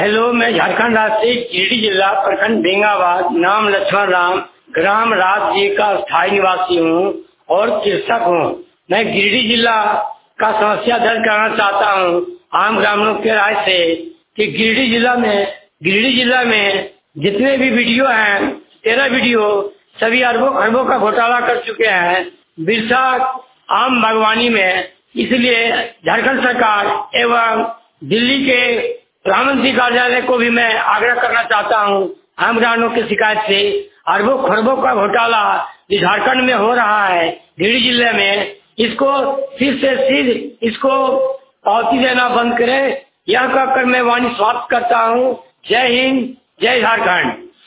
Hello, मैं झारखंड राज्य से गिरिडीह जिला प्रखंड बेंगाबाद, नाम लक्ष्मण राम, ग्राम राजजी का स्थायी निवासी हूँ और कृषक हूँ। मैं गिरिडीह जिला का समस्या दर्ज करना चाहता हूँ आम ग्रामीणों के राय से कि गिरिडीह जिला में जितने भी वीडियो हैं 13 वीडियो सभी अरबों खरबों का घोटाला कर चुके हैं बिरसा आम बागवानी में। इसलिए झारखंड सरकार एवं दिल्ली के प्रधानमंत्री कार्यालय को भी मैं आग्रह करना चाहता हूँ आम ग्रामीणों की शिकायत से अरबों खरबों का घोटाला जो झारखंड में हो रहा है गिरिडीह जिले में, इसको सिर से सिर इसको पावती देना बंद करे। यह कहकर मैं वाणी समाप्त करता हूँ। जय हिंद, जय झारखंड।